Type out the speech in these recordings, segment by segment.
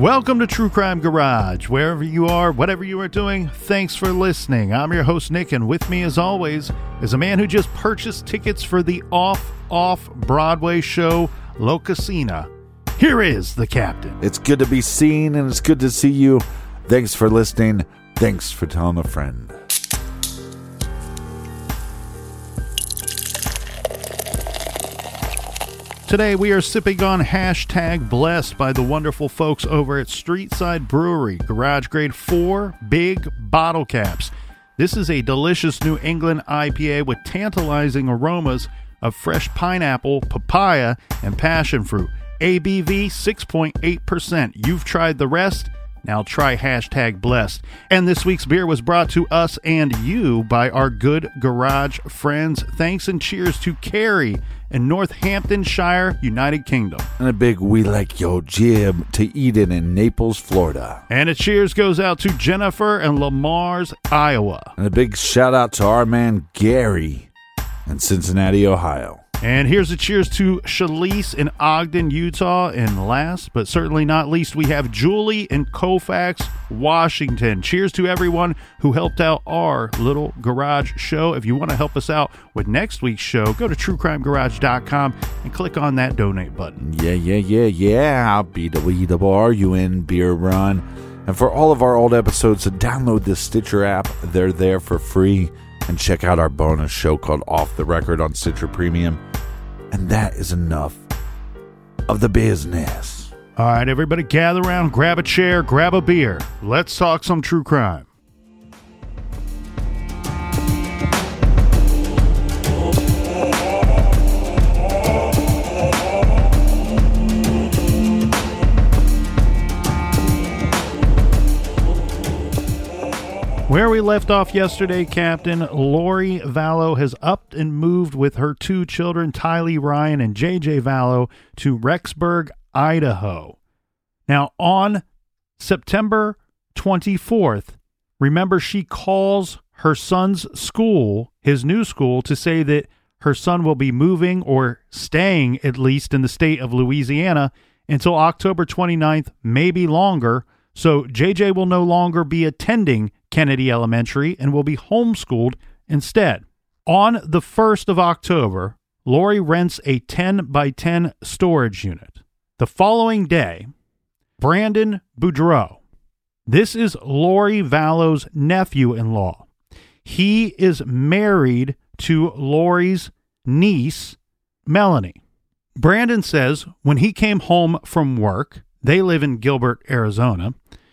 Welcome to True Crime Garage. Wherever you are, whatever you are doing, thanks for listening. I'm your host, Nick, and with me, as always, is a man who just purchased tickets for the off-Broadway show, La Casina. Here is the captain. It's good to be seen, and it's good to see you. Thanks for listening. Thanks for telling a friend. Today we are sipping on hashtag blessed by the wonderful folks over at Streetside Brewery, Garage Grade 4 Big Bottle Caps. This is a delicious New England IPA with tantalizing aromas of fresh pineapple, papaya, and passion fruit. ABV 6.8%. You've tried the rest. Now try hashtag blessed. And this week's beer was brought to us and you by our good garage friends. Thanks and cheers to Carrie in Northamptonshire, United Kingdom. And a big we like your jib to Eden in Naples, Florida. And a cheers goes out to Jennifer in Lamar's, Iowa. And a big shout out to our man Gary in Cincinnati, Ohio. And here's a cheers to Shalise in Ogden, Utah. And last but certainly not least, we have Julie in Colfax, Washington. Cheers to everyone who helped out our little garage show. If you want to help us out with next week's show, go to truecrimegarage.com and click on that donate button. Yeah. BWRUN Beer Run. And for all of our old episodes, download the Stitcher app. They're there for free. And check out our bonus show called Off the Record on Stitcher Premium. And that is enough of the business. All right, everybody gather around, grab a chair, grab a beer. Let's talk some true crime. Where we left off yesterday, Captain, Lori Vallow has upped and moved with her two children, Tylee Ryan and JJ Vallow, to Rexburg, Idaho. Now, on September 24th, remember she calls her son's school, his new school, to say that her son will be moving or staying, at least in the state of Louisiana, until October 29th, maybe longer. So JJ will no longer be attending Kennedy Elementary and will be homeschooled instead. On the 1st of October, Lori rents a 10 by 10 storage unit. The following day, Brandon Boudreau, this is Lori Vallow's nephew-in-law. He is married to Lori's niece, Melanie. Brandon says when he came home from work, they live in Gilbert, Arizona.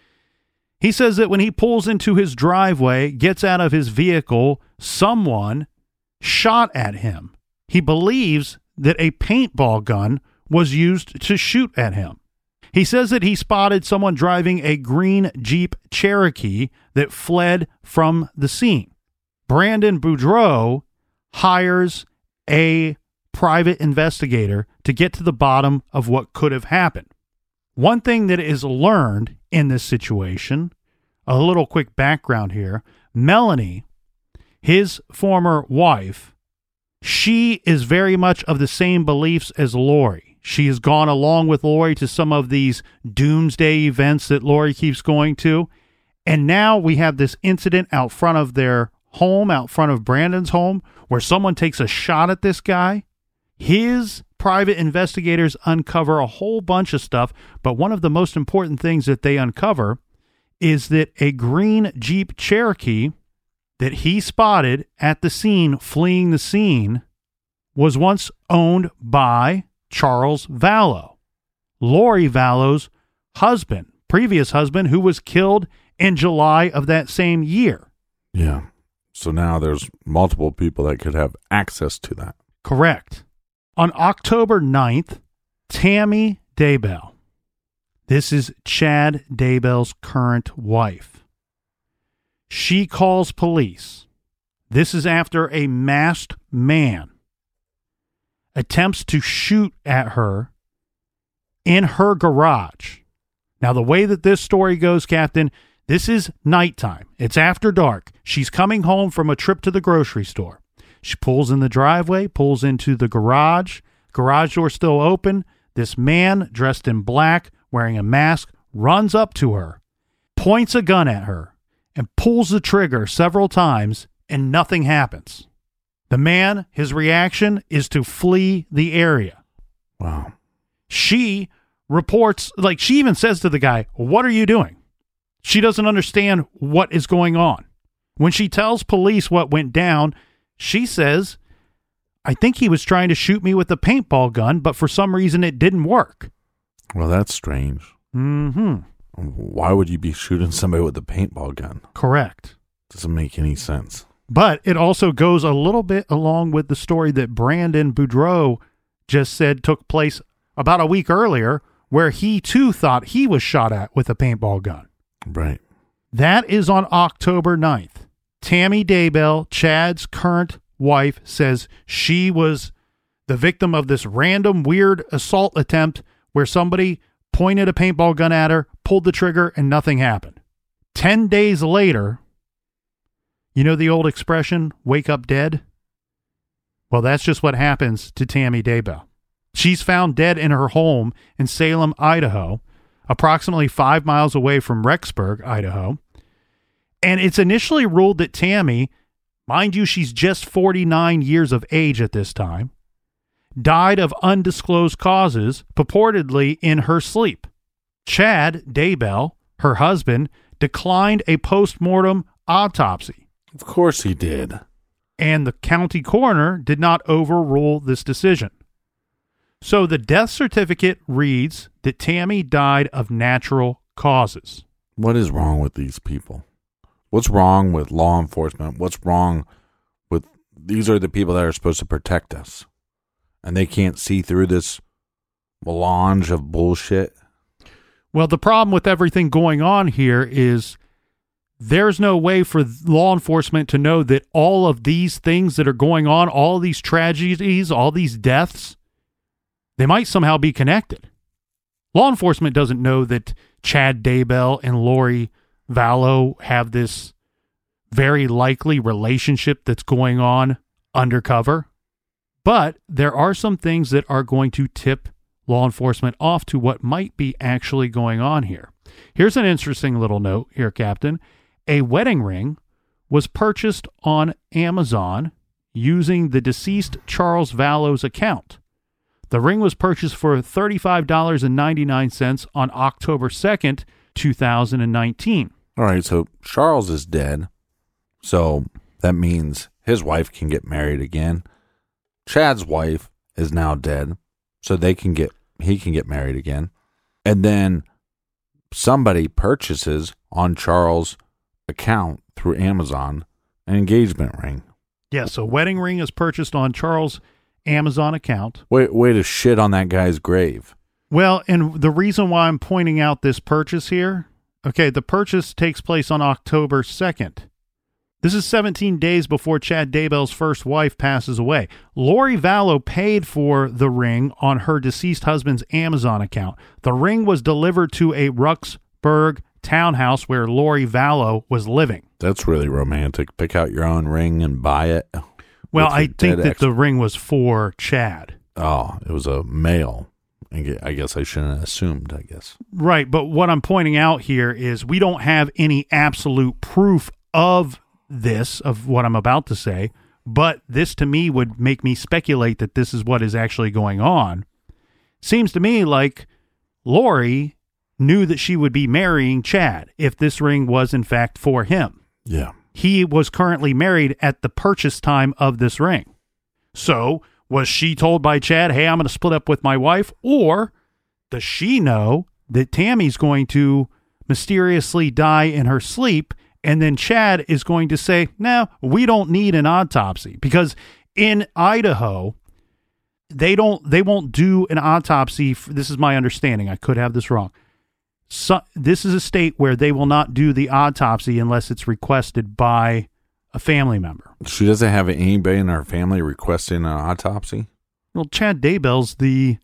He says that when he pulls into his driveway, gets out of his vehicle, someone shot at him. He believes that a paintball gun was used to shoot at him. He says that he spotted someone driving a green Jeep Cherokee that fled from the scene. Brandon Boudreau hires a private investigator to get to the bottom of what could have happened. One thing that is learned in this situation, a little quick background here, Melanie, his former wife, she is very much of the same beliefs as Lori. She has gone along with Lori to some of these doomsday events that Lori keeps going to. And now we have this incident out front of their home, out front of Brandon's home, where someone takes a shot at this guy. His private investigators uncover a whole bunch of stuff, but one of the most important things that they uncover is that a green Jeep Cherokee that he spotted at the scene, fleeing the scene, was once owned by Charles Vallow, Lori Vallow's husband, previous husband, who was killed in July of that same year. Yeah. So now there's multiple people that could have access to that. Correct. On October 9th, Tammy Daybell, this is Chad Daybell's current wife, she calls police. This is after a masked man attempts to shoot at her in her garage. Now, the way that this story goes, Captain, this is nighttime. It's after dark. She's coming home from a trip to the grocery store. She pulls in the driveway, pulls into the garage door still open. This man dressed in black, wearing a mask, runs up to her, points a gun at her, and pulls the trigger several times, and nothing happens. The man, his reaction is to flee the area. Wow. She reports, like she even says to the guy, "What are you doing?" She doesn't understand what is going on. When she tells police what went down, she says, "I think he was trying to shoot me with a paintball gun, but for some reason it didn't work." Well, that's strange. Mm-hmm. Why would you be shooting somebody with a paintball gun? Correct. Doesn't make any sense. But it also goes a little bit along with the story that Brandon Boudreaux just said took place about a week earlier, where he too thought he was shot at with a paintball gun. Right. That is on October 9th. Tammy Daybell, Chad's current wife, says she was the victim of this random weird assault attempt where somebody pointed a paintball gun at her, pulled the trigger, and nothing happened. 10 days later, you know the old expression, wake up dead? Well, that's just what happens to Tammy Daybell. She's found dead in her home in Salem, Idaho, approximately 5 miles away from Rexburg, Idaho. And it's initially ruled that Tammy, mind you, she's just 49 years of age at this time, died of undisclosed causes, purportedly in her sleep. Chad Daybell, her husband, declined a post-mortem autopsy. Of course he did. And the county coroner did not overrule this decision. So the death certificate reads that Tammy died of natural causes. What is wrong with these people? What's wrong with law enforcement? What's wrong with... These are the people that are supposed to protect us. And they can't see through this melange of bullshit. Well, the problem with everything going on here is there's no way for law enforcement to know that all of these things that are going on, all these tragedies, all these deaths, they might somehow be connected. Law enforcement doesn't know that Chad Daybell and Lori Vallow have this very likely relationship that's going on undercover. But there are some things that are going to tip law enforcement off to what might be actually going on here. Here's an interesting little note here, Captain. A wedding ring was purchased on Amazon using the deceased Charles Vallow's account. The ring was purchased for $35.99 on October 2nd, 2019. All right, so Charles is dead. So that means his wife can get married again. Chad's wife is now dead, so he can get married again. And then somebody purchases on Charles' account through Amazon an engagement ring. Yeah, so wedding ring is purchased on Charles' Amazon account. Way to shit on that guy's grave. Well, and the reason why I'm pointing out this purchase here, okay, the purchase takes place on October 2nd. This is 17 days before Chad Daybell's first wife passes away. Lori Vallow paid for the ring on her deceased husband's Amazon account. The ring was delivered to a Rexburg townhouse where Lori Vallow was living. That's really romantic. Pick out your own ring and buy it. Well, I think that the ring was for Chad. Oh, it was a male. I guess I shouldn't have assumed, I guess. Right, but what I'm pointing out here is we don't have any absolute proof of this, of what I'm about to say, but this to me would make me speculate that this is what is actually going on. Seems to me like Lori knew that she would be marrying Chad if this ring was in fact for him. Yeah. He was currently married at the purchase time of this ring. So was she told by Chad, hey, I'm going to split up with my wife? Or does she know that Tammy's going to mysteriously die in her sleep? And then Chad is going to say, no, we don't need an autopsy, because in Idaho, they won't do an autopsy. This is my understanding. I could have this wrong. So, this is a state where they will not do the autopsy unless it's requested by a family member. She doesn't have anybody in her family requesting an autopsy? Well, Chad Daybell's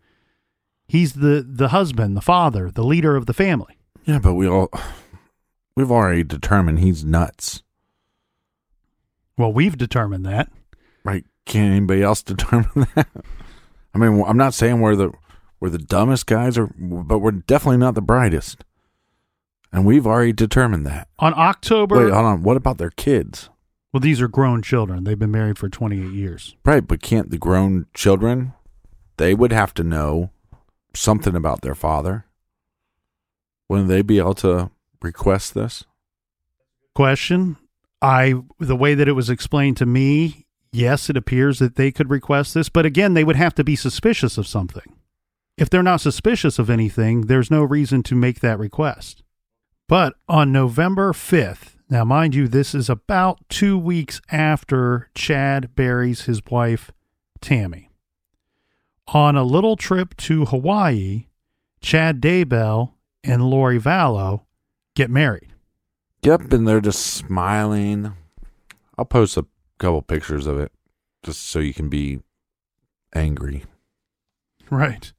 he's the husband, the father, the leader of the family. Yeah, but we've already determined he's nuts. Well, we've determined that. Right. Can't anybody else determine that? I mean, I'm not saying we're the dumbest guys, but we're definitely not the brightest. And we've already determined that. On October... Wait, hold on. What about their kids? Well, these are grown children. They've been married for 28 years. Right, but can't the grown children, they would have to know something about their father. Wouldn't they be able to request this? Question. The way that it was explained to me, yes, it appears that they could request this, but again, they would have to be suspicious of something. If they're not suspicious of anything, there's no reason to make that request. But on November 5th, now mind you, this is about 2 weeks after Chad buries his wife, Tammy. On a little trip to Hawaii, Chad Daybell and Lori Vallow get married. Yep, and they're just smiling. I'll post a couple pictures of it just so you can be angry. Right.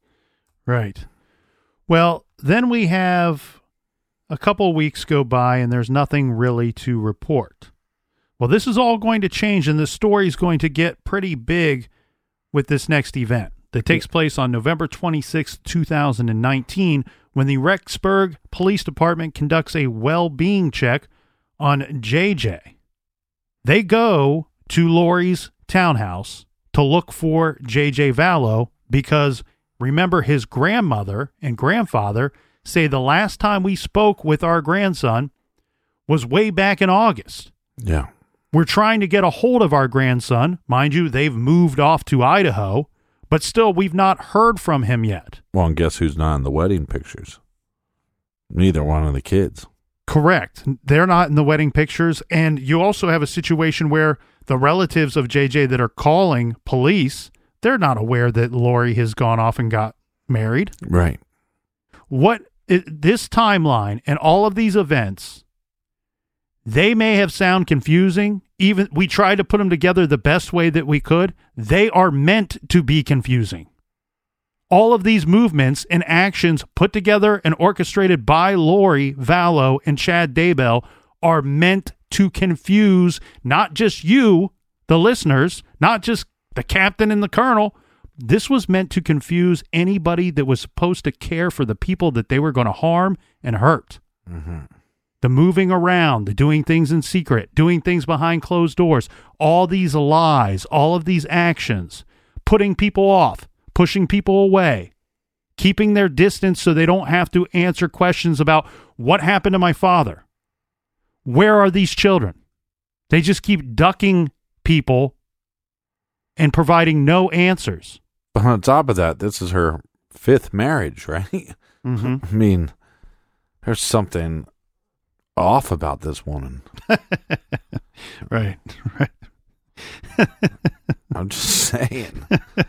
Well, then we have a couple weeks go by and there's nothing really to report. Well, this is all going to change and the story is going to get pretty big with this next event that takes place on November 26, 2019, when the Rexburg Police Department conducts a well-being check on JJ. They go to Lori's townhouse to look for JJ Vallow because, remember, his grandmother and grandfather say the last time we spoke with our grandson was way back in August. Yeah. We're trying to get a hold of our grandson. Mind you, they've moved off to Idaho, but still we've not heard from him yet. Well, and guess who's not in the wedding pictures? Neither one of the kids. Correct. They're not in the wedding pictures. And you also have a situation where the relatives of JJ that are calling police, they're not aware that Lori has gone off and got married. Right. This timeline and all of these events, they may have sound confusing. Even we tried to put them together the best way that we could. They are meant to be confusing. All of these movements and actions put together and orchestrated by Lori Vallow and Chad Daybell are meant to confuse not just you, the listeners, not just the captain and the colonel. This was meant to confuse anybody that was supposed to care for the people that they were going to harm and hurt. Mm-hmm. The moving around, the doing things in secret, doing things behind closed doors, all these lies, all of these actions, putting people off, pushing people away, keeping their distance so they don't have to answer questions about what happened to my father. Where are these children? They just keep ducking people and providing no answers. But on top of that, this is her 5th marriage, right? Mm-hmm. I mean, there's something off about this woman. Right. I'm just saying.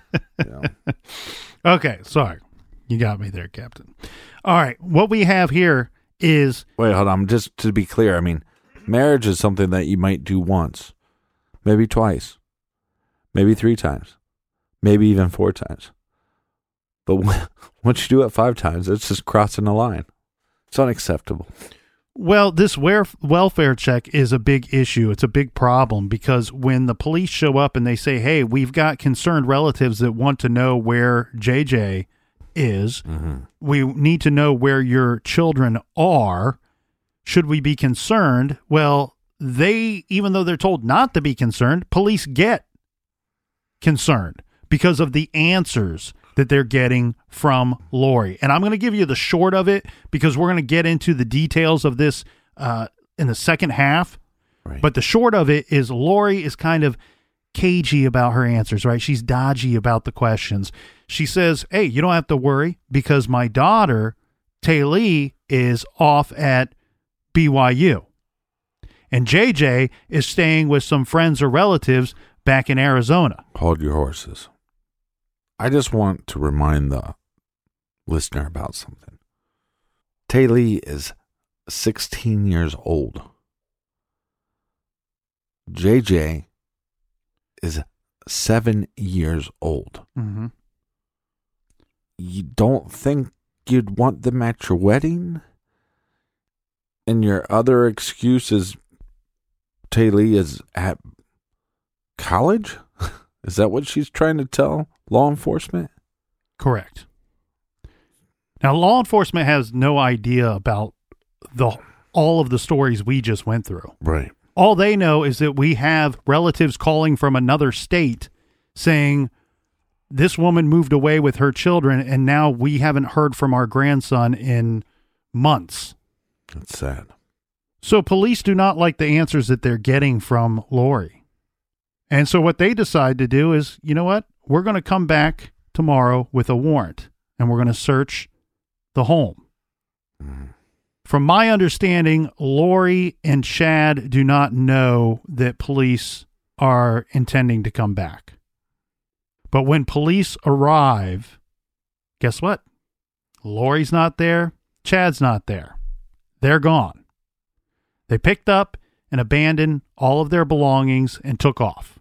Okay, sorry. You got me there, Captain. All right, what we have here is... Wait, hold on. Just to be clear, I mean, marriage is something that you might do once, maybe twice, maybe 3 times, maybe even 4 times. But once you do it 5 times, it's just crossing the line. It's unacceptable. Well, this welfare check is a big issue. It's a big problem because when the police show up and they say, hey, we've got concerned relatives that want to know where JJ is, we need to know where your children are. Should we be concerned? Well, even though they're told not to be concerned, police get concerned because of the answers that they're getting from Lori. And I'm going to give you the short of it because we're going to get into the details of this in the second half. Right. But the short of it is Lori is kind of cagey about her answers, right? She's dodgy about the questions. She says, hey, you don't have to worry because my daughter, Taylor, is off at BYU. And JJ is staying with some friends or relatives back in Arizona. Hold your horses. I just want to remind the listener about something. Taylor is 16 years old. JJ is 7 years old. Mm-hmm. You don't think you'd want them at your wedding? And your other excuse is Taylor is at college? Is that what she's trying to tell law enforcement? Correct. Now, law enforcement has no idea about all of the stories we just went through. Right. All they know is that we have relatives calling from another state saying this woman moved away with her children, and now we haven't heard from our grandson in months. That's sad. So police do not like the answers that they're getting from Lori. And so what they decide to do is, you know what? We're going to come back tomorrow with a warrant, and we're going to search the home. From my understanding, Lori and Chad do not know that police are intending to come back. But when police arrive, guess what? Lori's not there. Chad's not there. They're gone. They picked up and abandoned all of their belongings and took off.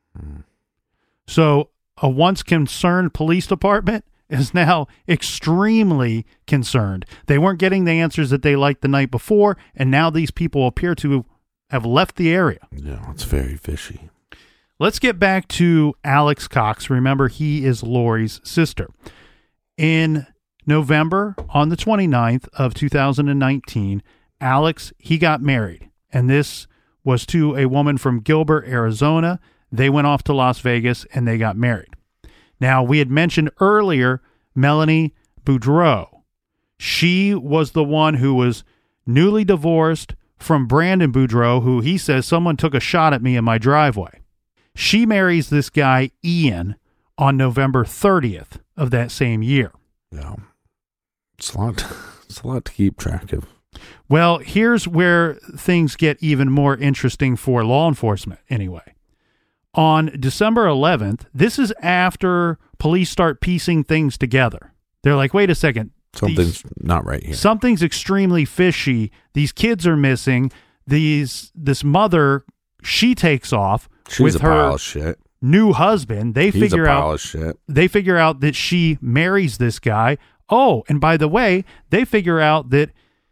So a once concerned police department is now extremely concerned. They weren't getting the answers that they liked the night before, and now these people appear to have left the area. Yeah, it's very fishy. Let's get back to Alex Cox. Remember, he is Lori's sister. In November, on the 29th of 2019, Alex, he got married, and this was to a woman from Gilbert, Arizona. They went off to Las Vegas, and they got married. Now, we had mentioned earlier Melanie Boudreau. She was the one who was newly divorced from Brandon Boudreau, who he says someone took a shot at me in my driveway. She marries this guy, Ian, on November 30th of that same year. Yeah. It's a lot to keep track of. Well, here's where things get even more interesting for law enforcement anyway. On December 11th, this is after police start piecing things together. They're like, wait a second. Something's not right here. Something's extremely fishy. These kids are missing. This mother, she takes off. She's with a her pile of shit. New husband. They He's a pile of shit. They figure out that she marries this guy. Oh, and by the way, they figure out that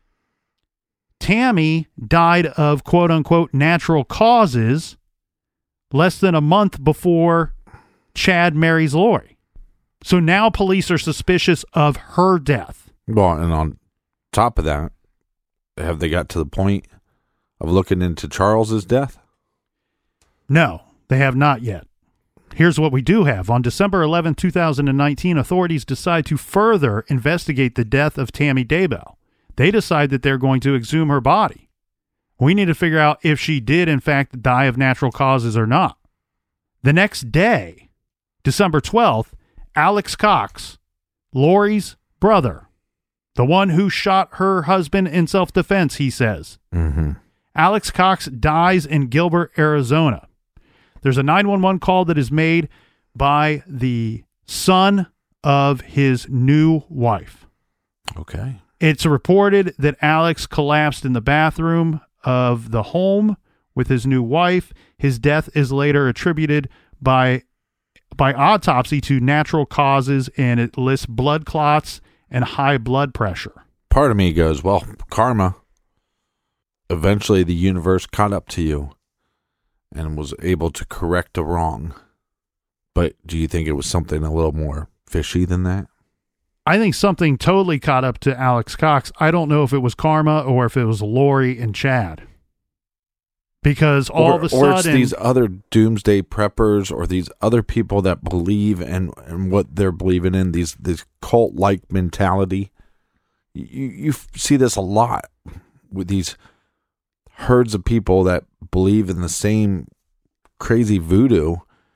Tammy died of quote unquote natural causes less than a month before Chad marries Lori. So now police are suspicious of her death. Well, and on top of that, have they got to the point of looking into Charles's death? No, they have not yet. Here's what we do have. On December 11, 2019, authorities decide to further investigate the death of Tammy Daybell. They decide that they're going to exhume her body. We need to figure out if she did, in fact, die of natural causes or not. The next day, December 12th, Alex Cox, Lori's brother, the one who shot her husband in self-defense, he says. Mm-hmm. Alex Cox dies in Gilbert, Arizona. There's a 911 call that is made by the son of his new wife. Okay. It's reported that Alex collapsed in the bathroom of the home with his new wife. His death is later attributed by autopsy to natural causes, and it lists blood clots and high blood pressure. Part of me goes, well, karma. Eventually the universe caught up to you and was able to correct a wrong. But do you think it was something a little more fishy than that? I think something totally caught up to Alex Cox. I don't know if it was karma or if it was Lori and Chad. Because all of a sudden... Or it's these other doomsday preppers or these other people that believe in what they're believing in, this cult-like mentality. You see this a lot with these herds of people that believe in the same crazy voodoo.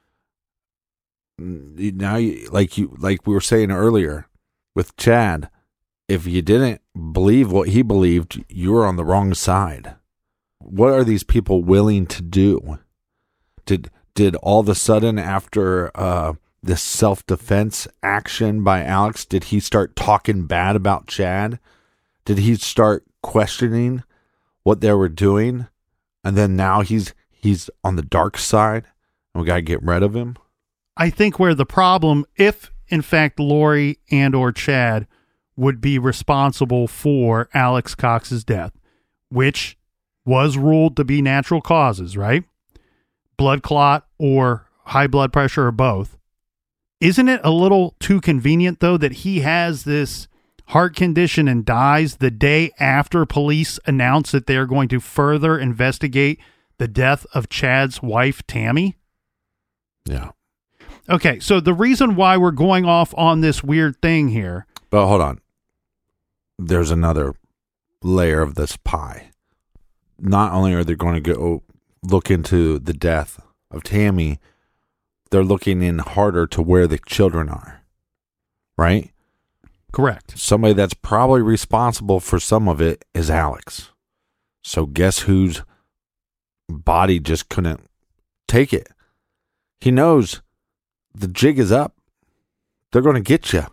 Now, like we were saying earlier with Chad, if you didn't believe what he believed, you were on the wrong side. What are these people willing to do? Did all of a sudden after this self-defense action by Alex, did he start talking bad about Chad? Did he start questioning what they were doing? And then now he's on the dark side and we got to get rid of him? I think where the problem, if in fact Lori and or Chad would be responsible for Alex Cox's death, which was ruled to be natural causes, right? Blood clot or high blood pressure or both. Isn't it a little too convenient, though, that he has this heart condition and dies the day after police announce that they are going to further investigate the death of Chad's wife, Tammy? Yeah. Okay, so the reason why we're going off on this weird thing here. But hold on. There's another layer of this pie. Not only are they going to go look into the death of Tammy, they're looking in harder to where the children are. Right? Correct. Somebody that's probably responsible for some of it is Alex. So guess whose body just couldn't take it? He knows the jig is up. They're going to get you.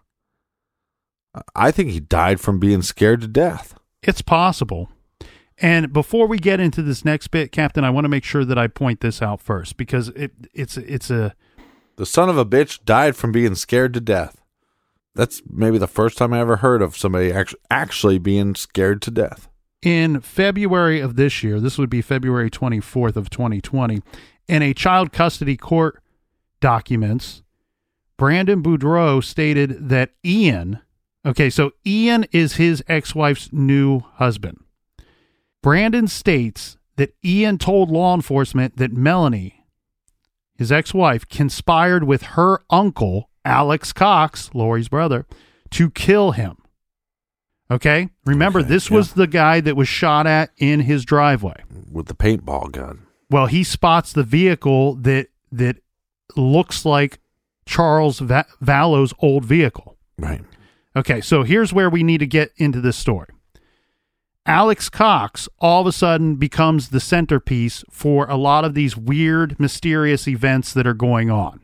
I think he died from being scared to death. It's possible. And before we get into this next bit, Captain, I want to make sure that I point this out first because it's a... The son of a bitch died from being scared to death. That's maybe the first time I ever heard of somebody actually being scared to death. In February of this year, this would be February 24th of 2020, in a child custody court documents, Brandon Boudreaux stated that Ian, okay, so Ian is his ex-wife's new husband. Brandon states that Ian told law enforcement that Melanie, his ex-wife, conspired with her uncle, Alex Cox, Lori's brother, to kill him. Okay? Remember, this was the guy that was shot at in his driveway. With the paintball gun. Well, he spots the vehicle that looks like Charles Vallow's old vehicle. Right. Okay, so here's where we need to get into this story. Alex Cox all of a sudden becomes the centerpiece for a lot of these weird, mysterious events that are going on.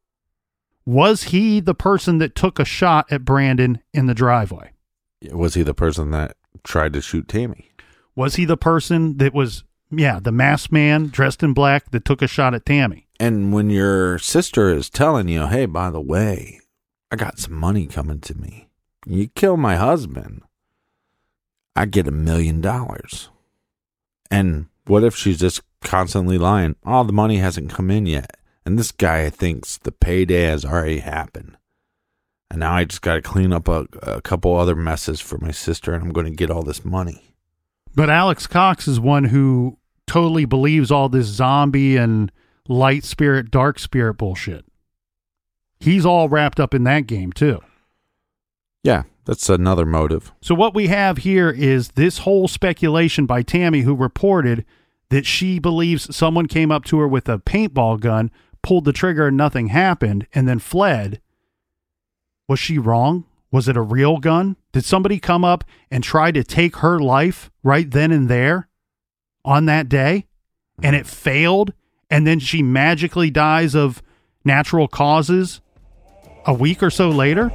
Was he the person that took a shot at Brandon in the driveway? Was he the person that tried to shoot Tammy? Was he the person that was, the masked man dressed in black that took a shot at Tammy? And when your sister is telling you, hey, by the way, I got some money coming to me. You kill my husband, I get $1 million. And what if she's just constantly lying? Oh, the money hasn't come in yet. And this guy thinks the payday has already happened. And now I just got to clean up a couple other messes for my sister, and I'm going to get all this money. But Alex Cox is one who totally believes all this zombie and light spirit, dark spirit bullshit. He's all wrapped up in that game, too. Yeah, that's another motive. So what we have here is this whole speculation by Tammy, who reported that she believes someone came up to her with a paintball gun, pulled the trigger and nothing happened, and then fled. Was she wrong? Was it a real gun? Did somebody come up and try to take her life right then and there on that day? And it failed? And then she magically dies of natural causes a week or so later?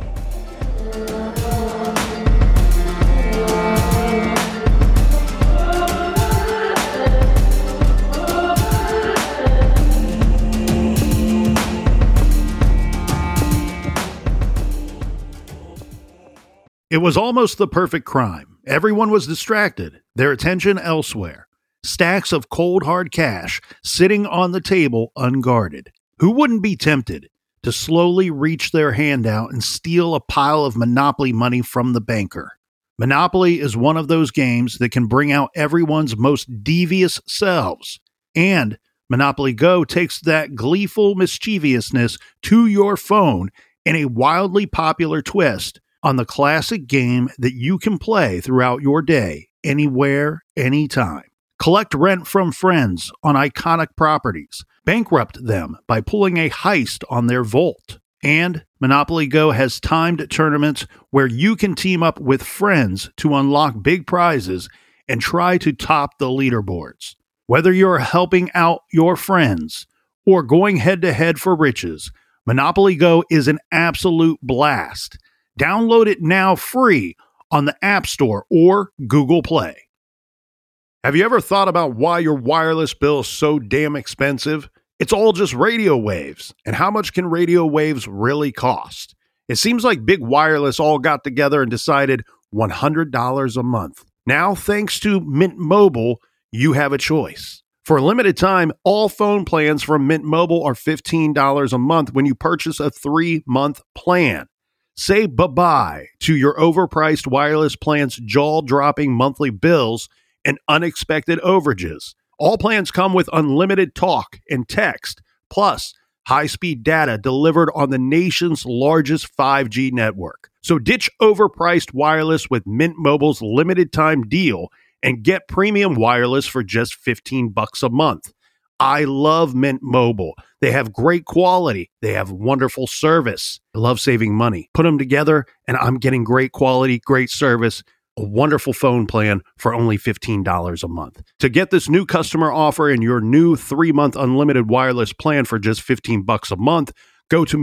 It was almost the perfect crime. Everyone was distracted, their attention elsewhere. Stacks of cold hard cash sitting on the table unguarded. Who wouldn't be tempted to slowly reach their hand out and steal a pile of Monopoly money from the banker? Monopoly is one of those games that can bring out everyone's most devious selves. And Monopoly Go takes that gleeful mischievousness to your phone in a wildly popular twist on the classic game that you can play throughout your day, anywhere, anytime. Collect rent from friends on iconic properties. Bankrupt them by pulling a heist on their vault. And Monopoly Go has timed tournaments where you can team up with friends to unlock big prizes and try to top the leaderboards. Whether you're helping out your friends or going head-to-head for riches, Monopoly Go is an absolute blast. Download it now free on the App Store or Google Play. Have you ever thought about why your wireless bill is so damn expensive? It's all just radio waves. And how much can radio waves really cost? It seems like Big Wireless all got together and decided $100 a month. Now, thanks to Mint Mobile, you have a choice. For a limited time, all phone plans from Mint Mobile are $15 a month when you purchase a 3-month plan. Say bye-bye to your overpriced wireless plan's jaw-dropping monthly bills and unexpected overages. All plans come with unlimited talk and text, plus high-speed data delivered on the nation's largest 5G network. So ditch overpriced wireless with Mint Mobile's limited-time deal and get premium wireless for just $15 a month. I love Mint Mobile. They have great quality. They have wonderful service. I love saving money. Put them together, and I'm getting great quality, great service, a wonderful phone plan for only $15 a month. To get this new customer offer and your new 3-month unlimited wireless plan for just $15 a month, go to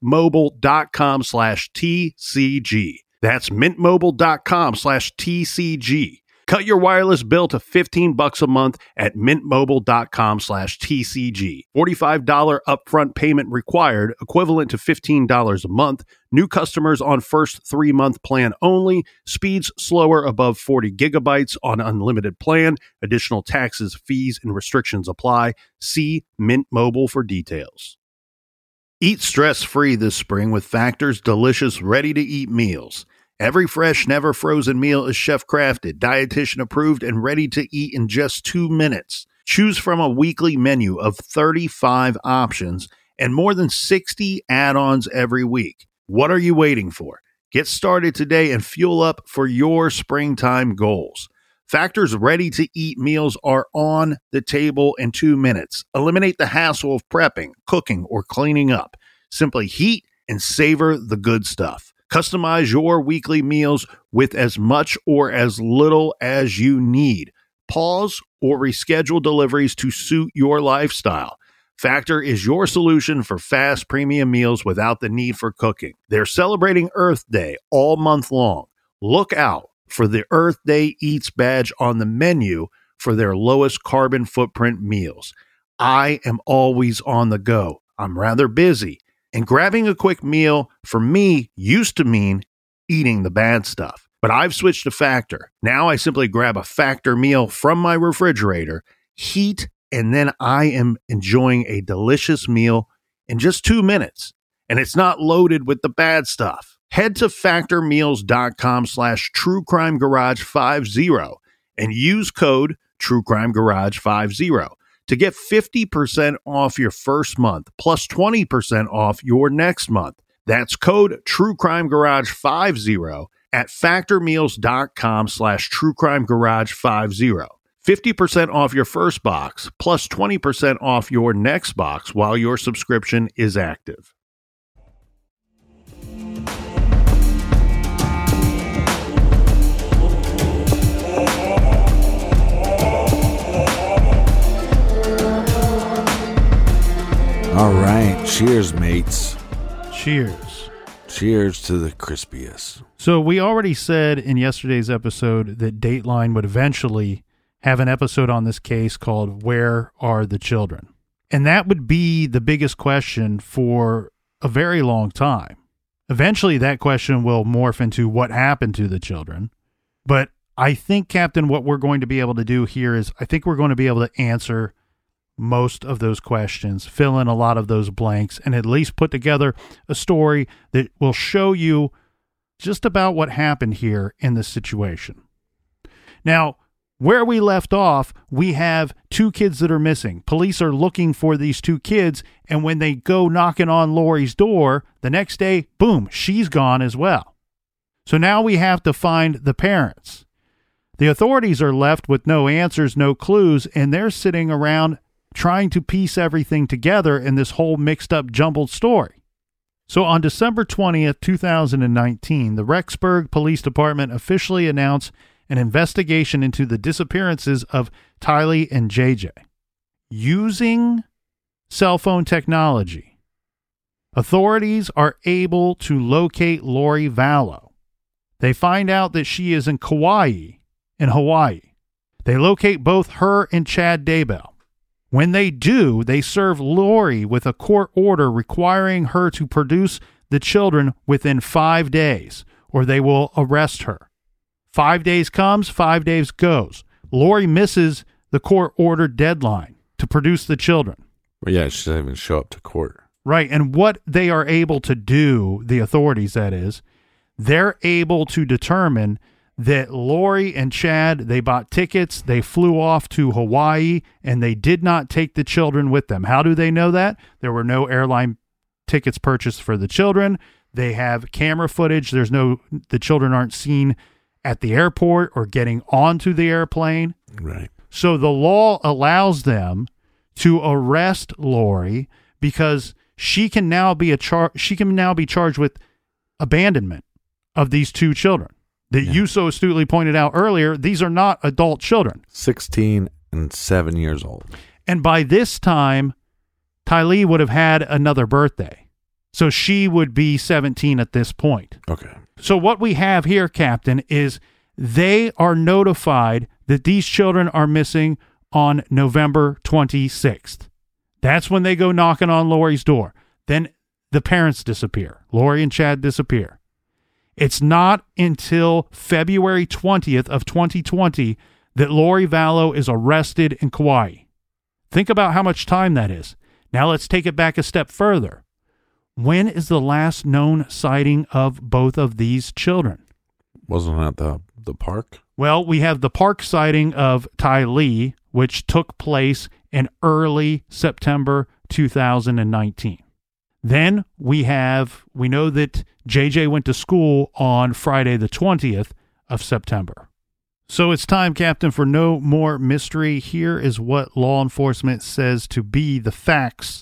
mintmobile.com/TCG. That's mintmobile.com/TCG. Cut your wireless bill to $15 a month at mintmobile.com/TCG. $45 upfront payment required, equivalent to $15 a month. New customers on first 3-month plan only. Speeds slower above 40 gigabytes on unlimited plan. Additional taxes, fees, and restrictions apply. See Mint Mobile for details. Eat stress-free this spring with Factor's delicious, ready-to-eat meals. Every fresh, never frozen meal is chef-crafted, dietitian approved, and ready to eat in just 2 minutes. Choose from a weekly menu of 35 options and more than 60 add-ons every week. What are you waiting for? Get started today and fuel up for your springtime goals. Factor's ready-to-eat meals are on the table in 2 minutes. Eliminate the hassle of prepping, cooking, or cleaning up. Simply heat and savor the good stuff. Customize your weekly meals with as much or as little as you need. Pause or reschedule deliveries to suit your lifestyle. Factor is your solution for fast premium meals without the need for cooking. They're celebrating Earth Day all month long. Look out for the Earth Day Eats badge on the menu for their lowest carbon footprint meals. I am always on the go. I'm rather busy. And grabbing a quick meal for me used to mean eating the bad stuff. But I've switched to Factor. Now I simply grab a Factor meal from my refrigerator, heat, and then I am enjoying a delicious meal in just 2 minutes. And it's not loaded with the bad stuff. Head to factormeals.com/truecrimegarage50 and use code truecrimegarage50 to get 50% off your first month, plus 20% off your next month. That's code truecrimegarage50 at factormeals.com/truecrimegarage50. 50% off your first box, plus 20% off your next box while your subscription is active. All right. Cheers, mates. Cheers. Cheers to the crispiest. So we already said in yesterday's episode that Dateline would eventually have an episode on this case called Where Are the Children? And that would be the biggest question for a very long time. Eventually that question will morph into what happened to the children. But I think, Captain, what we're going to be able to do here is I think we're going to be able to answer most of those questions, fill in a lot of those blanks, and at least put together a story that will show you just about what happened here in this situation. Now, where we left off, we have 2 kids that are missing. Police are looking for these 2 kids, and when they go knocking on Lori's door, the next day, boom, she's gone as well. So now we have to find the parents. The authorities are left with no answers, no clues, and they're sitting around trying to piece everything together in this whole mixed up, jumbled story. So on December 20th, 2019, the Rexburg Police Department officially announced an investigation into the disappearances of Tylee and JJ. Using cell phone technology, authorities are able to locate Lori Vallow. They find out that she is in Kauai, in Hawaii. They locate both her and Chad Daybell. When they do, they serve Lori with a court order requiring her to produce the children within 5 days, or they will arrest her. 5 days comes, 5 days goes. Lori misses the court-ordered deadline to produce the children. Well, yeah, she doesn't even show up to court. Right. And what they are able to do, the authorities, that is, they're able to determine that Lori and Chad, they bought tickets, they flew off to Hawaii, and they did not take the children with them. How do they know that? There were no airline tickets purchased for the children. They have camera footage. The children aren't seen at the airport or getting onto the airplane. Right. So the law allows them to arrest Lori because she can now be charged with abandonment of these two children that you so astutely pointed out earlier. These are not adult children. 16 and 7 years old. And by this time, Tylee would have had another birthday. So she would be 17 at this point. Okay. So what we have here, Captain, is they are notified that these children are missing on November 26th. That's when they go knocking on Lori's door. Then the parents disappear. Lori and Chad disappear. It's not until February 20th of 2020 that Lori Vallow is arrested in Kauai. Think about how much time that is. Now let's take it back a step further. When is the last known sighting of both of these children? Wasn't that the park? Well, we have the park sighting of Tylee, which took place in early September 2019. Then we know that JJ went to school on Friday the 20th of September. So it's time, Captain, for no more mystery. Here is what law enforcement says to be the facts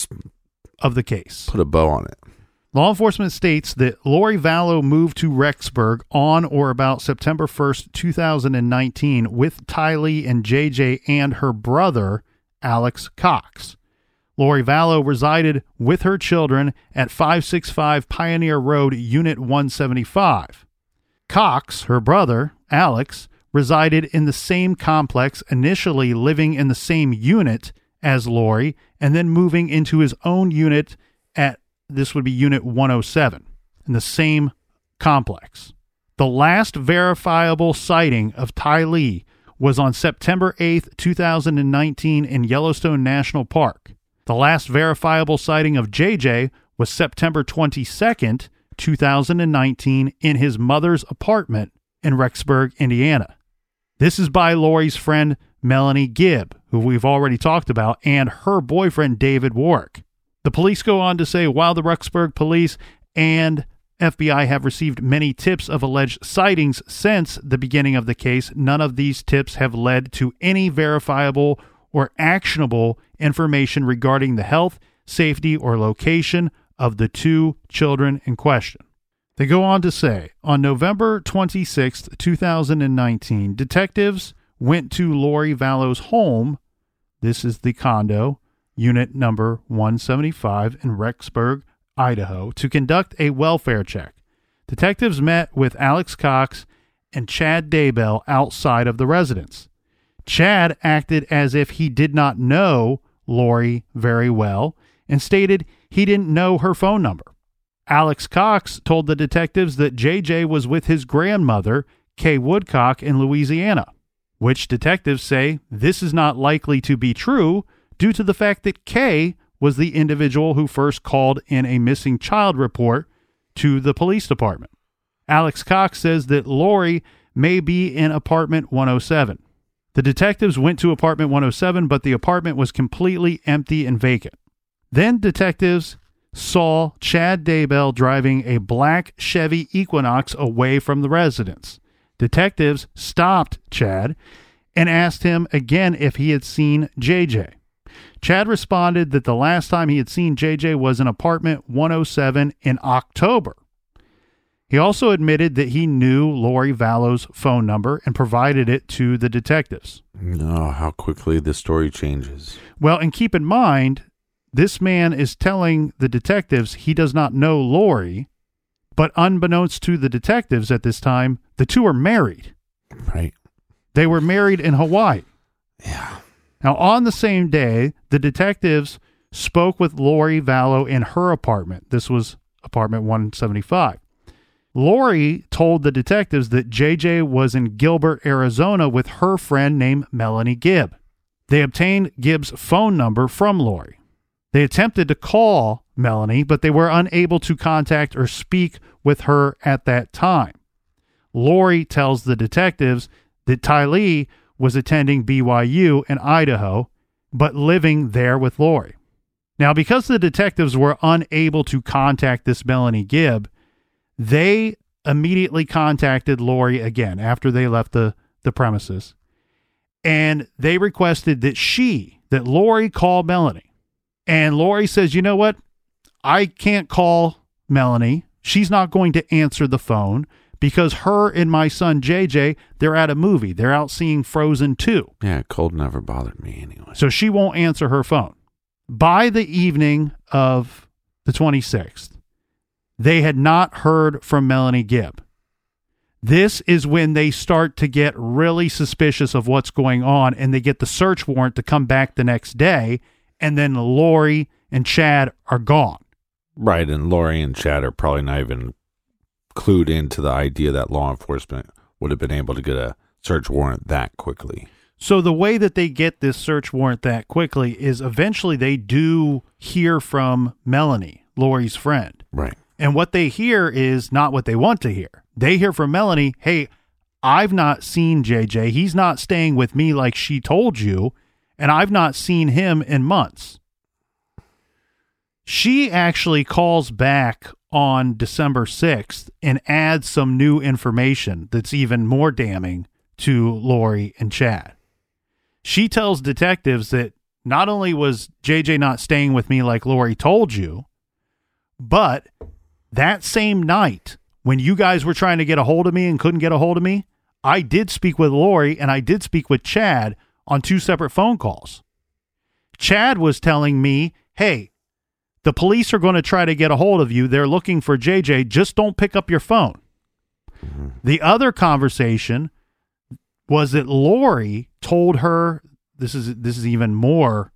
of the case. Put a bow on it. Law enforcement states that Lori Vallow moved to Rexburg on or about September 1st, 2019 with Tylee and JJ and her brother, Alex Cox. Lori Vallow resided with her children at 565 Pioneer Road, Unit 175. Cox, her brother, Alex, resided in the same complex, initially living in the same unit as Lori, and then moving into his own unit this would be Unit 107, in the same complex. The last verifiable sighting of Tylee was on September 8th, 2019 in Yellowstone National Park. The last verifiable sighting of JJ was September 22nd, 2019 in his mother's apartment in Rexburg, Indiana. This is by Lori's friend Melanie Gibb, who we've already talked about, and her boyfriend David Warwick. The police go on to say, while the Rexburg police and FBI have received many tips of alleged sightings since the beginning of the case, none of these tips have led to any verifiable or actionable information regarding the health, safety, or location of the two children in question. They go on to say, on November 26, 2019, detectives went to Lori Vallow's home. This is the condo, unit number 175 in Rexburg, Idaho, to conduct a welfare check. Detectives met with Alex Cox and Chad Daybell outside of the residence. Chad acted as if he did not know Lori very well and stated he didn't know her phone number. Alex Cox told the detectives that JJ was with his grandmother, Kay Woodcock, in Louisiana, which detectives say this is not likely to be true due to the fact that Kay was the individual who first called in a missing child report to the police department. Alex Cox says that Lori may be in apartment 107. The detectives went to apartment 107, but the apartment was completely empty and vacant. Then detectives saw Chad Daybell driving a black Chevy Equinox away from the residence. Detectives stopped Chad and asked him again if he had seen JJ. Chad responded that the last time he had seen JJ was in apartment 107 in October. He also admitted that he knew Lori Vallow's phone number and provided it to the detectives. Oh, how quickly the story changes. Well, and keep in mind, this man is telling the detectives he does not know Lori, but unbeknownst to the detectives at this time, the two are married. Right. They were married in Hawaii. Yeah. Now, on the same day, the detectives spoke with Lori Vallow in her apartment. This was apartment 175. Lori told the detectives that JJ was in Gilbert, Arizona with her friend named Melanie Gibb. They obtained Gibb's phone number from Lori. They attempted to call Melanie, but they were unable to contact or speak with her at that time. Lori tells the detectives that Tylee was attending BYU in Idaho, but living there with Lori. Now, because the detectives were unable to contact this Melanie Gibb, they immediately contacted Lori again after they left the premises. And they requested that Lori call Melanie. And Lori says, you know what? I can't call Melanie. She's not going to answer the phone because her and my son JJ, they're at a movie. They're out seeing Frozen 2. Yeah, cold never bothered me anyway. So she won't answer her phone. By the evening of the 26th, they had not heard from Melanie Gibb. This is when they start to get really suspicious of what's going on, and they get the search warrant to come back the next day, and then Lori and Chad are gone. Right, and Lori and Chad are probably not even clued into the idea that law enforcement would have been able to get a search warrant that quickly. So the way that they get this search warrant that quickly is eventually they do hear from Melanie, Lori's friend. Right. And what they hear is not what they want to hear. They hear from Melanie, hey, I've not seen JJ. He's not staying with me like she told you, and I've not seen him in months. She actually calls back on December 6th and adds some new information that's even more damning to Lori and Chad. She tells detectives that not only was JJ not staying with me like Lori told you, but that same night when you guys were trying to get a hold of me and couldn't get a hold of me, I did speak with Lori and I did speak with Chad on 2 separate phone calls. Chad was telling me, hey, the police are going to try to get a hold of you. They're looking for JJ. Just don't pick up your phone. Mm-hmm. The other conversation was that Lori told her, this is even more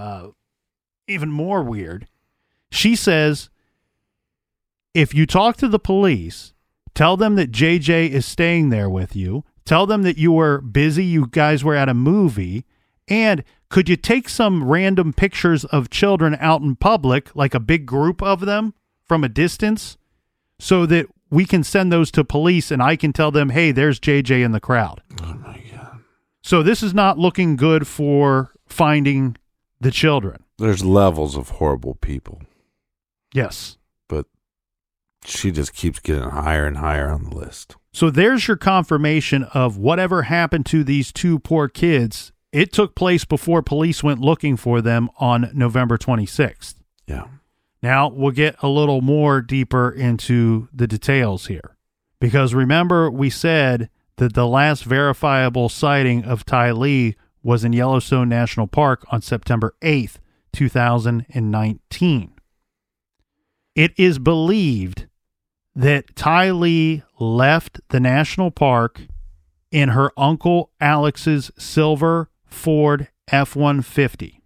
weird. She says, if you talk to the police, tell them that JJ is staying there with you. Tell them that you were busy. You guys were at a movie. And could you take some random pictures of children out in public, like a big group of them from a distance, so that we can send those to police and I can tell them, hey, there's JJ in the crowd. Oh, my God. So this is not looking good for finding the children. There's levels of horrible people. Yes. But she just keeps getting higher and higher on the list. So there's your confirmation of whatever happened to these 2 poor kids. It took place before police went looking for them on November 26th. Yeah. Now we'll get a little more deeper into the details here. Because remember, we said that the last verifiable sighting of Tylee was in Yellowstone National Park on September 8th, 2019. It is believed that Tylee left the national park in her Uncle Alex's silver Ford F-150.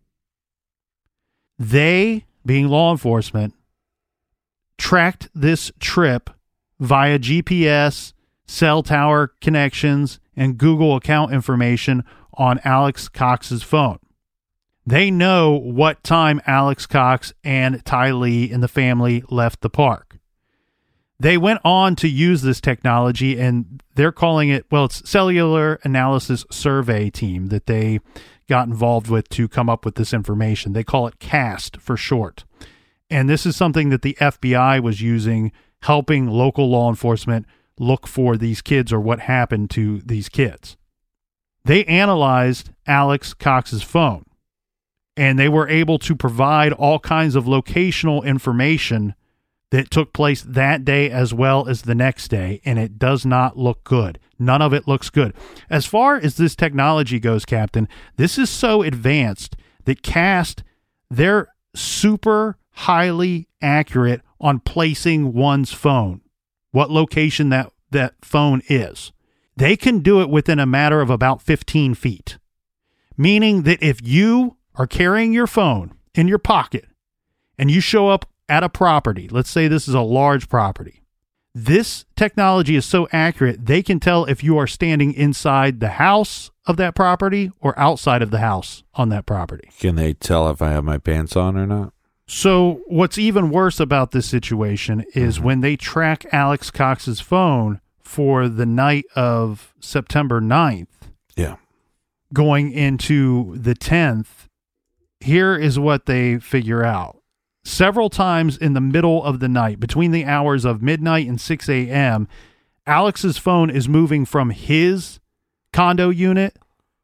They, being law enforcement, tracked this trip via GPS, cell tower connections, and Google account information on Alex Cox's phone. They know what time Alex Cox and Tylee and the family left the park. They went on to use this technology, and they're calling it, well, it's Cellular Analysis Survey Team that they got involved with to come up with this information. They call it CAST for short. And this is something that the FBI was using, helping local law enforcement look for these kids or what happened to these kids. They analyzed Alex Cox's phone, and they were able to provide all kinds of locational information that took place that day as well as the next day, and it does not look good. None of it looks good. As far as this technology goes, Captain, this is so advanced that CAST, they're super highly accurate on placing one's phone, what location that phone is. They can do it within a matter of about 15 feet, meaning that if you are carrying your phone in your pocket and you show up at a property, let's say this is a large property, this technology is so accurate, they can tell if you are standing inside the house of that property or outside of the house on that property. Can they tell if I have my pants on or not? So what's even worse about this situation is when they track Alex Cox's phone for the night of September 9th, Yeah. going into the 10th, here is what they figure out. Several times in the middle of the night, between the hours of midnight and 6 a.m., Alex's phone is moving from his condo unit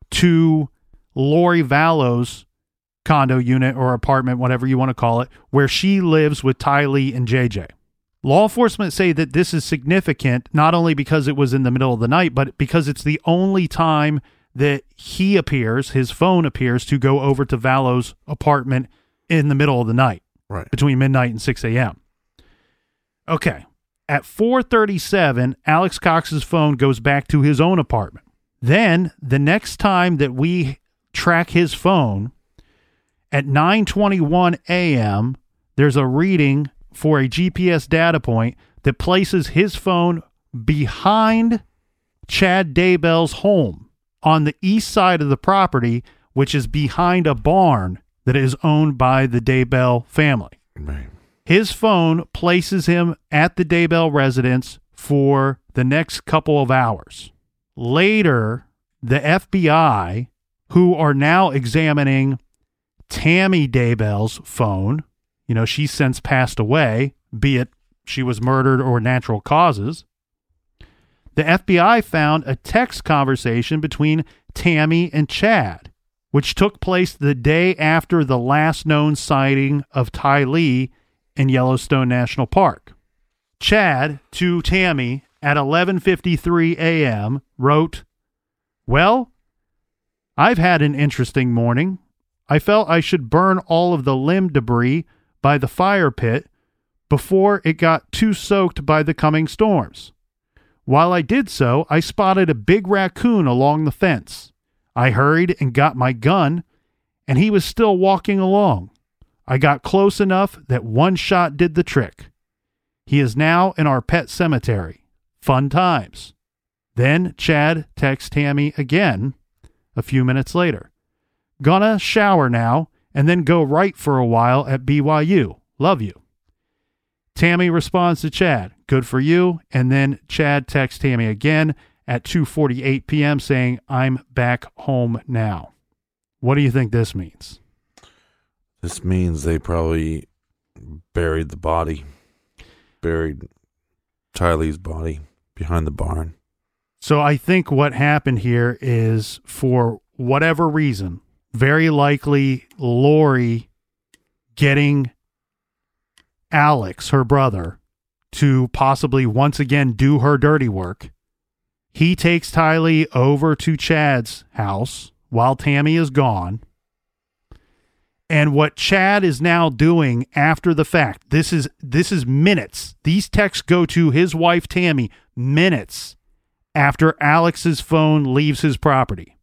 to Lori Vallow's condo unit or apartment, whatever you want to call it, where she lives with Tylee and JJ. Law enforcement say that this is significant, not only because it was in the middle of the night, but because it's the only time that his phone appears to go over to Vallow's apartment in the middle of the night, Right. between midnight and 6 a.m. Okay. At 4:37, Alex Cox's phone goes back to his own apartment. Then the next time that we track his phone, at 9:21 a.m., there's a reading for a GPS data point that places his phone behind Chad Daybell's home on the east side of the property, which is behind a barn that is owned by the Daybell family. Right. His phone places him at the Daybell residence for the next couple of hours. Later, the FBI, who are now examining Tammy Daybell's phone, she's since passed away, be it she was murdered or natural causes. The FBI found a text conversation between Tammy and Chad, which took place the day after the last known sighting of Tylee in Yellowstone National Park. Chad to Tammy at 11:53 a.m. wrote, "Well, I've had an interesting morning. I felt I should burn all of the limb debris by the fire pit before it got too soaked by the coming storms. While I did so, I spotted a big raccoon along the fence. I hurried and got my gun, and he was still walking along. I got close enough that one shot did the trick. He is now in our pet cemetery. Fun times." Then Chad texts Tammy again a few minutes later. "Gonna shower now and then go right for a while at BYU. Love you." Tammy responds to Chad, "Good for you." And then Chad texts Tammy again at 2:48 p.m. saying, "I'm back home now." What do you think this means? This means they probably buried the body, buried Tylee's body behind the barn. So I think what happened here is, for whatever reason, very likely Lori getting Alex, her brother, to possibly once again do her dirty work. He takes Tylee over to Chad's house while Tammy is gone. And what Chad is now doing after the fact, this is minutes. These texts go to his wife, Tammy, minutes after Alex's phone leaves his property.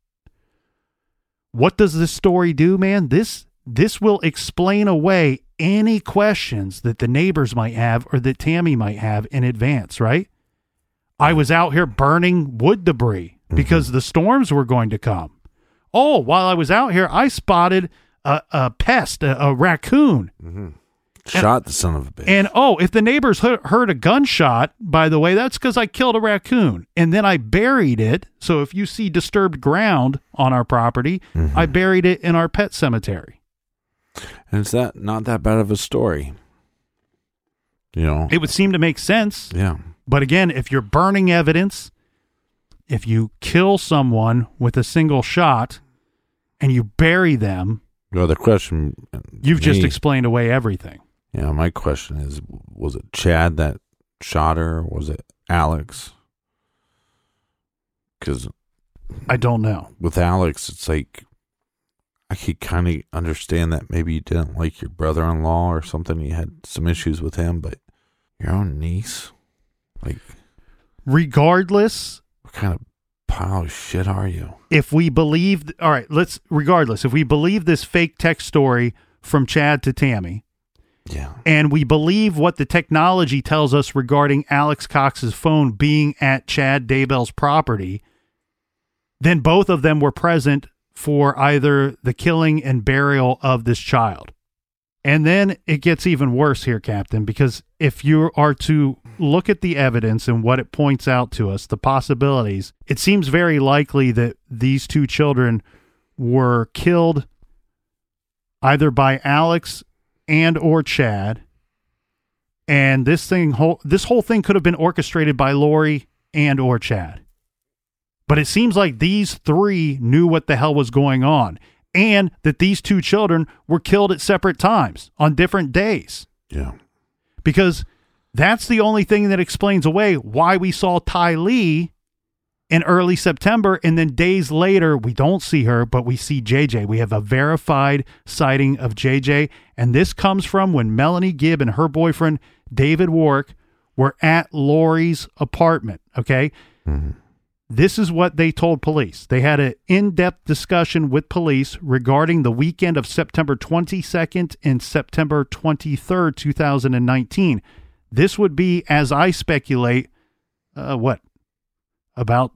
What does this story do, man? This will explain away any questions that the neighbors might have or that Tammy might have in advance, right? I was out here burning wood debris because the storms were going to come. Oh, while I was out here, I spotted a pest, a raccoon. Mm-hmm. Shot the son of a bitch. And, if the neighbors heard a gunshot, by the way, that's because I killed a raccoon. And then I buried it. So if you see disturbed ground on our property, I buried it in our pet cemetery. And it's not that bad of a story. It would seem to make sense. Yeah. But again, if you're burning evidence, if you kill someone with a single shot and you bury them, Well, the question... you've just explained away everything. Yeah, my question is, was it Chad that shot her, or was it Alex? Because I don't know. with Alex, it's like, I could kind of understand that maybe you didn't like your brother-in-law or something. You had some issues with him, but your own niece? Like, Regardless, what kind of pile of shit are you? if we believe, if we believe this fake text story from Chad to Tammy, Yeah. and we believe what the technology tells us regarding Alex Cox's phone being at Chad Daybell's property, then both of them were present for either the killing and burial of this child. And then it gets even worse here, Captain, because if you are to look at the evidence and what it points out to us, the possibilities, it seems very likely that these two children were killed either by Alex and or Chad. And this whole thing could have been orchestrated by Lori and or Chad. But it seems like these three knew what the hell was going on, and that these two children were killed at separate times on different days. Yeah. Because that's the only thing that explains away why we saw Ty Lee in early September, and then days later, we don't see her, but we see JJ. We have a verified sighting of JJ, and this comes from when Melanie Gibb and her boyfriend, David Warwick, were at Lori's apartment, okay? Mm-hmm. This is what they told police. They had an in-depth discussion with police regarding the weekend of September 22nd and September 23rd, 2019. This would be, as I speculate, about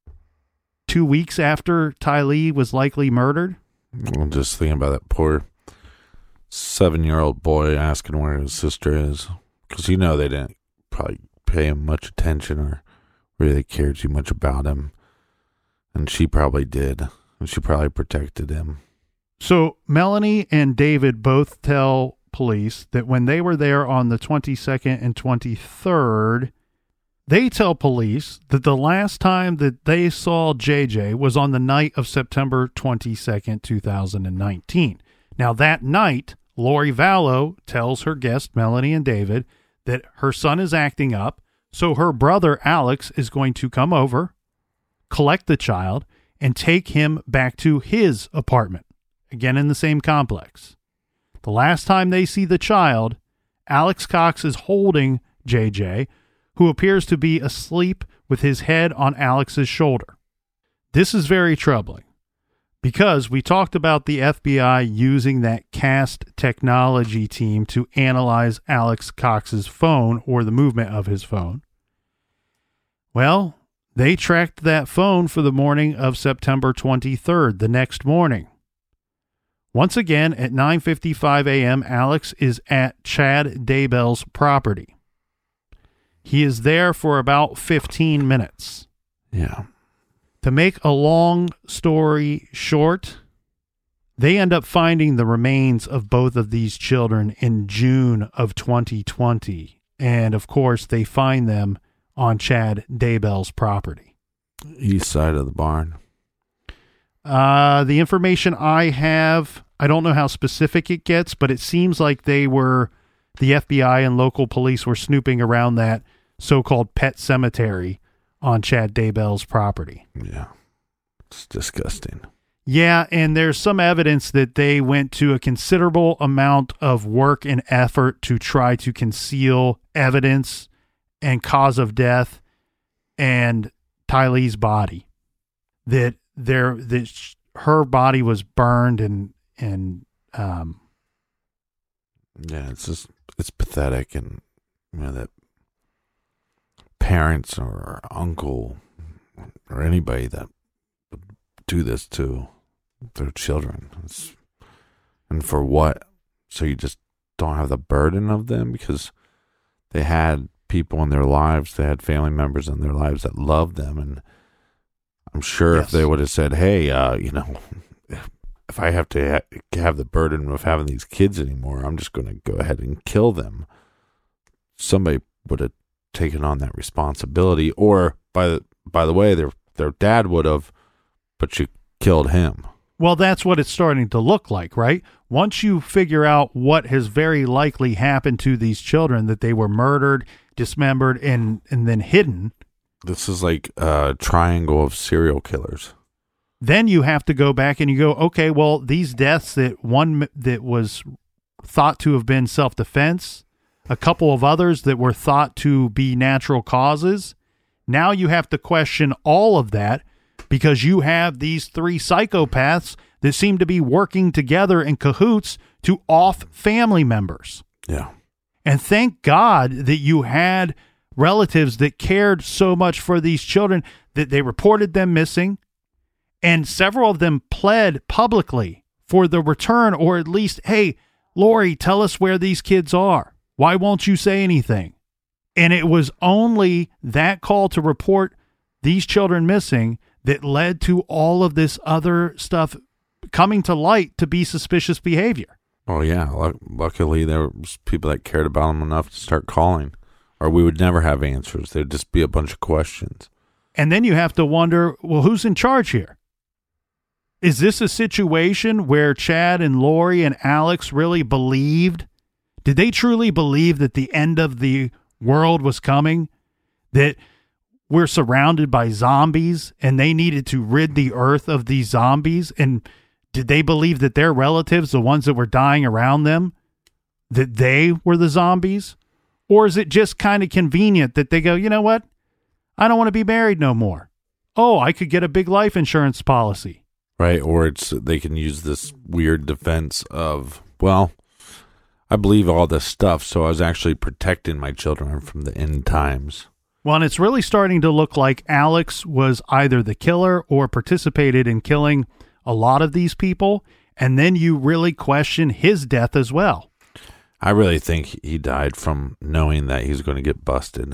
2 weeks after Ty Lee was likely murdered? I'm just thinking about that poor 7-year-old boy asking where his sister is. Because they didn't probably pay him much attention or really cared too much about him. And she probably did. And she probably protected him. So Melanie and David both tell police that when they were there on the 22nd and 23rd, they tell police that the last time that they saw JJ was on the night of September 22nd, 2019. Now that night, Lori Vallow tells her guests, Melanie and David, that her son is acting up, so her brother Alex is going to come over, collect the child, and take him back to his apartment, again in the same complex. The last time they see the child, Alex Cox is holding JJ, who appears to be asleep with his head on Alex's shoulder. This is very troubling because we talked about the FBI using that CAST technology team to analyze Alex Cox's phone or the movement of his phone. Well, they tracked that phone for the morning of September 23rd, the next morning. Once again, at 9:55 a.m., Alex is at Chad Daybell's property. He is there for about 15 minutes. Yeah. To make a long story short, they end up finding the remains of both of these children in June of 2020. And, of course, they find them on Chad Daybell's property. East side of the barn. The information I have, I don't know how specific it gets, but it seems like the FBI and local police were snooping around that so-called pet cemetery on Chad Daybell's property. Yeah. It's disgusting. Yeah, and there's some evidence that they went to a considerable amount of work and effort to try to conceal evidence and cause of death and Ty Lee's body. That her body was burned and yeah, it's pathetic, and that parents or uncle or anybody that would do this to their children, and for what? So you just don't have the burden of them because they had people in their lives, they had family members in their lives that loved them, and I'm sure if they would have said, hey, if I have to have the burden of having these kids anymore, I'm just going to go ahead and kill them, somebody would have taken on that responsibility. Or, by the way, their dad would have, but you killed him. Well, that's what it's starting to look like, right? Once you figure out what has very likely happened to these children, that they were murdered, dismembered, and then hidden. This is like a triangle of serial killers. Then you have to go back and you go, okay, well, these deaths, that one that was thought to have been self-defense, a couple of others that were thought to be natural causes. Now you have to question all of that because you have these three psychopaths that seem to be working together in cahoots to off family members. Yeah. And thank God that you had relatives that cared so much for these children that they reported them missing. And several of them pled publicly for the return, or at least, hey, Lori, tell us where these kids are. Why won't you say anything? And it was only that call to report these children missing that led to all of this other stuff coming to light to be suspicious behavior. Oh, yeah. Luckily, there was people that cared about them enough to start calling, or we would never have answers. There'd just be a bunch of questions. And then you have to wonder, well, who's in charge here? Is this a situation where Chad and Lori and Alex really believed? Did they truly believe that the end of the world was coming? That we're surrounded by zombies and they needed to rid the earth of these zombies? And did they believe that their relatives, the ones that were dying around them, that they were the zombies? Or is it just kind of convenient that they go, you know what? I don't want to be married no more. Oh, I could get a big life insurance policy. Right, or they can use this weird defense of, well, I believe all this stuff, so I was actually protecting my children from the end times. Well, and it's really starting to look like Alex was either the killer or participated in killing a lot of these people, and then you really question his death as well. I really think he died from knowing that he's going to get busted.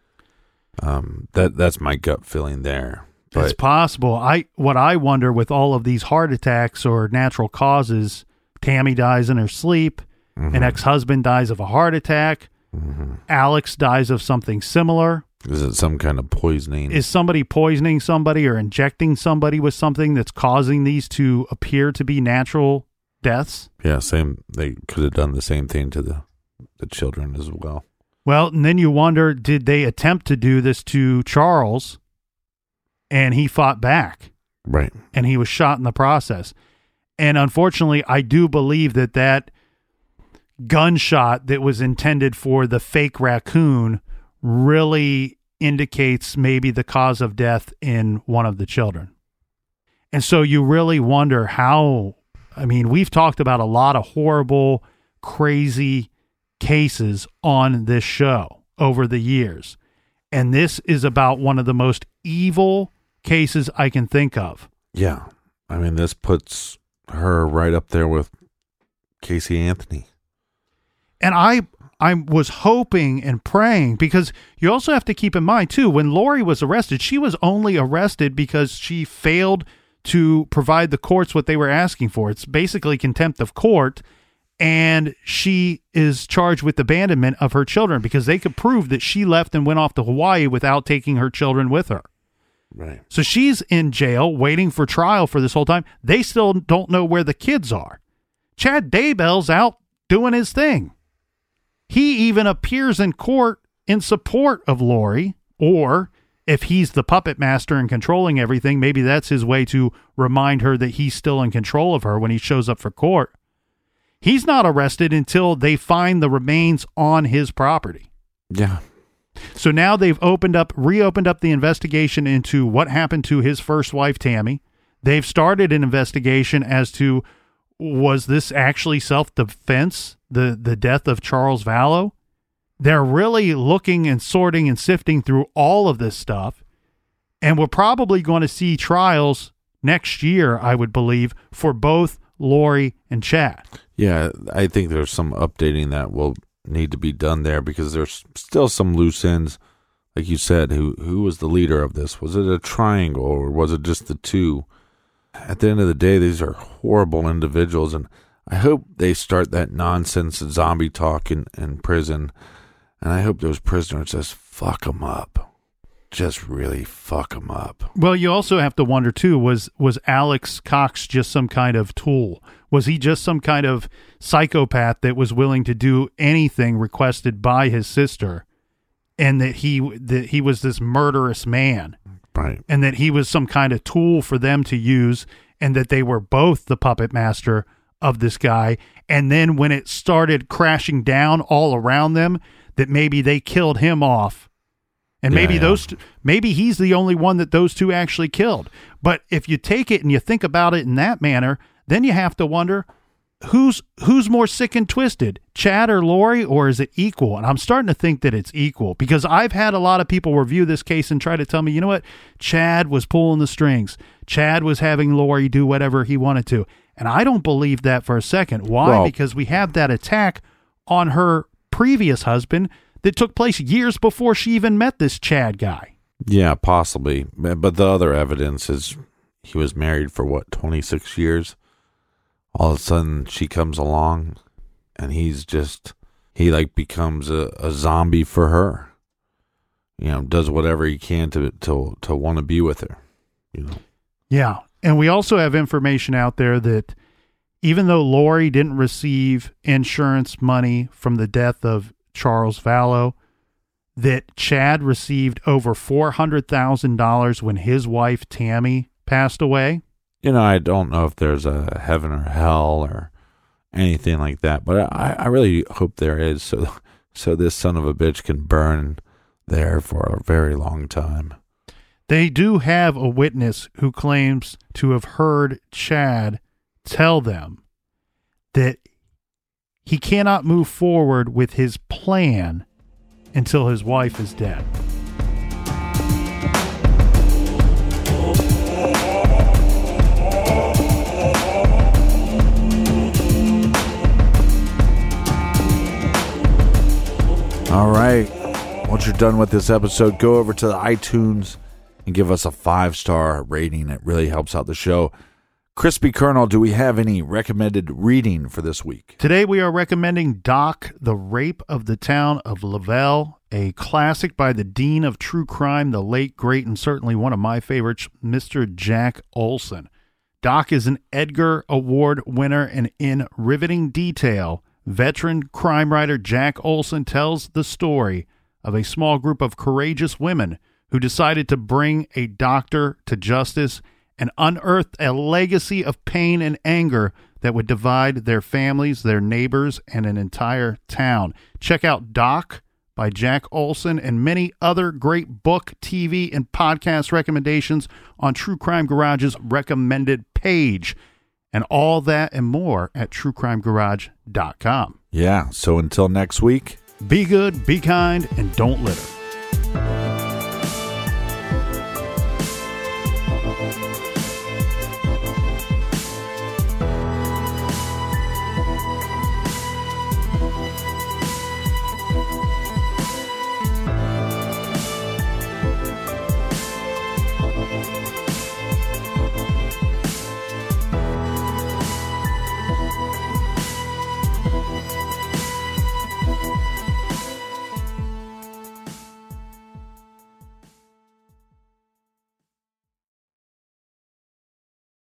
That's my gut feeling there. But it's possible. What I wonder with all of these heart attacks or natural causes, Tammy dies in her sleep, an ex-husband dies of a heart attack, Alex dies of something similar. Is it some kind of poisoning? Is somebody poisoning somebody or injecting somebody with something that's causing these to appear to be natural deaths? Yeah, same. They could have done the same thing to the children as well. Well, and then you wonder, did they attempt to do this to Charles? And he fought back. Right. And he was shot in the process. And unfortunately, I do believe that gunshot that was intended for the fake raccoon really indicates maybe the cause of death in one of the children. And so you really wonder how, I mean, we've talked about a lot of horrible, crazy cases on this show over the years. And this is about one of the most evil cases I can think of. Yeah. I mean, this puts her right up there with Casey Anthony. And I was hoping and praying, because you also have to keep in mind, too, when Lori was arrested, she was only arrested because she failed to provide the courts what they were asking for. It's basically contempt of court. And she is charged with abandonment of her children because they could prove that she left and went off to Hawaii without taking her children with her. Right. So she's in jail waiting for trial for this whole time. They still don't know where the kids are. Chad Daybell's out doing his thing. He even appears in court in support of Lori, or if he's the puppet master and controlling everything, maybe that's his way to remind her that he's still in control of her when he shows up for court. He's not arrested until they find the remains on his property. Yeah. So now they've reopened up the investigation into what happened to his first wife, Tammy. They've started an investigation as to, was this actually self-defense, the death of Charles Vallow? They're really looking and sorting and sifting through all of this stuff. And we're probably going to see trials next year, I would believe, for both Lori and Chad. Yeah, I think there's some updating that will need to be done there, because there's still some loose ends. Like you said, who was the leader of this? Was it a triangle, or was it just the two? At the end of the day, these are horrible individuals, and I hope they start that nonsense zombie talk in prison, and I hope those prisoners just fuck them up. Just really fuck them up. Well, you also have to wonder, too, was Alex Cox just some kind of tool? Was he just some kind of psychopath that was willing to do anything requested by his sister, and that he was this murderous man? Right. And that he was some kind of tool for them to use, and that they were both the puppet master of this guy. And then when it started crashing down all around them, that maybe they killed him off. And maybe maybe he's the only one that those two actually killed. But if you take it and you think about it in that manner, then you have to wonder, who's more sick and twisted, Chad or Lori, or is it equal? And I'm starting to think that it's equal, because I've had a lot of people review this case and try to tell me, you know what, Chad was pulling the strings. Chad was having Lori do whatever he wanted to. And I don't believe that for a second. Why? Well, because we have that attack on her previous husband that took place years before she even met this Chad guy. Yeah, possibly. But the other evidence is he was married for, 26 years? All of a sudden, she comes along, and he becomes a zombie for her. Does whatever he can to want to be with her. Yeah. And we also have information out there that even though Lori didn't receive insurance money from the death of Charles Vallow, that Chad received over $400,000 when his wife Tammy passed away. I don't know if there's a heaven or hell or anything like that, but I really hope there is, so this son of a bitch can burn there for a very long time. They do have a witness who claims to have heard Chad tell them that he cannot move forward with his plan until his wife is dead. All right. Once you're done with this episode, go over to the iTunes and give us a 5-star rating. It really helps out the show. Crispy Colonel, do we have any recommended reading for this week? Today we are recommending Doc, The Rape of the Town of Lavelle, a classic by the Dean of True Crime, the late, great, and certainly one of my favorites, Mr. Jack Olson. Doc is an Edgar Award winner, and in riveting detail, veteran crime writer Jack Olson tells the story of a small group of courageous women who decided to bring a doctor to justice and unearthed a legacy of pain and anger that would divide their families, their neighbors, and an entire town. Check out Doc by Jack Olson and many other great book, TV, and podcast recommendations on True Crime Garage's recommended page. And all that and more at truecrimegarage.com. Yeah, so until next week, be good, be kind, and don't litter.